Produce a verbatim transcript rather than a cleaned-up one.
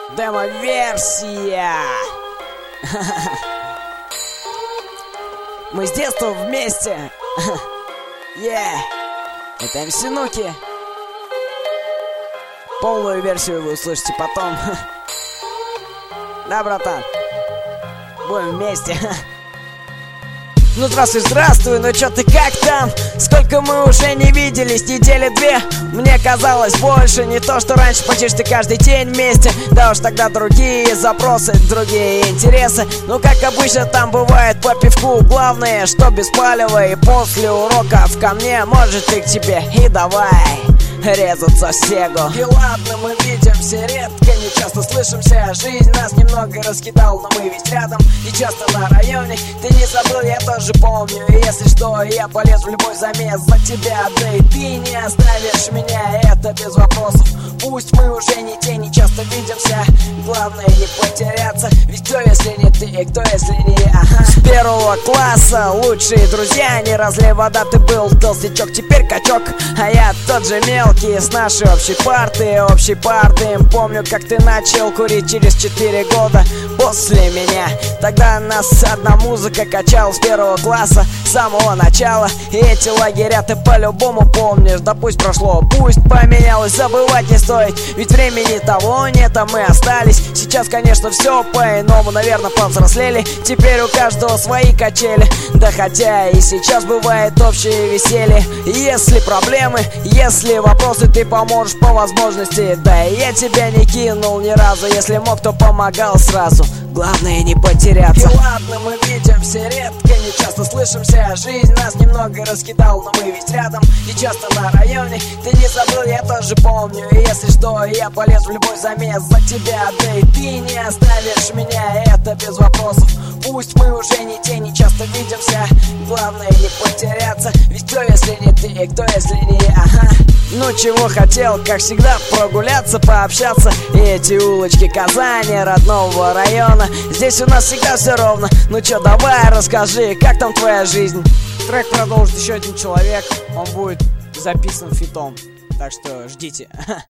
Демо-версия. Мы с детства вместе. Yeah. Это эм си Нуки. Полную версию вы услышите потом. Да, братан? Будем вместе. Ну здравствуй, здравствуй, ну чё ты, как там? Сколько мы уже не виделись, недели две. Мне казалось больше, не то что раньше, почти что каждый день вместе. Да уж тогда другие запросы, другие интересы. Ну как обычно там бывает по пивку. Главное, что без палева. И после уроков ко мне, может и к тебе. И давай резаться в сегу. И ладно, мы видимся редко, не часто слышимся. Жизнь нас немного раскидал, но мы ведь рядом и часто на районе. Ты не забыл, я тоже помню. И если что, я полез в любой замес за тебя. Да и ты не оставишь меня, это без вопросов. Пусть мы уже не те, не часто видимся. Главное не потеряться. Ведь кто если не ты, и кто если не я? Ага. С первого класса лучшие друзья. Не разлей вода, ты был толстячок, теперь качок. А я тот же мелкий с нашей общей парты, общей парты. Помню, как ты начал курить через четыре года после меня. Тогда нас одна музыка качала с первого класса, с самого начала. И эти лагеря ты по-любому помнишь. Да пусть прошло, пусть поменялось, забывать не стоит. Ведь времени того нет, а мы остались. Сейчас, конечно, все по-иному, наверное, повзрослели. Теперь у каждого свои качели. Да хотя и сейчас бывает общее веселье. Если проблемы, если вопросы, ты поможешь по возможности. Да и я тебя не кинул ни разу. Если мог, то помогал сразу. Главное не потеряться. И ладно, мы видимся редко, не часто слышимся. Жизнь нас немного раскидал, но мы ведь рядом и часто на районе. Ты не забыл, я тоже помню. И если что, я полез в любой замес за тебя. Да и ты не оставишь меня, это без вопросов. Пусть мы уже не те, не часто видимся. Главное не потеряться. Ведь кто если не ты, и кто если не я? Ага. Ну чего хотел, как всегда, прогуляться, пообщаться. И эти улочки Казани, родного района. Здесь у нас всегда все ровно. Ну чё, давай расскажи, как там твоя жизнь? Трек продолжит еще один человек. Он будет записан фитом. Так что ждите.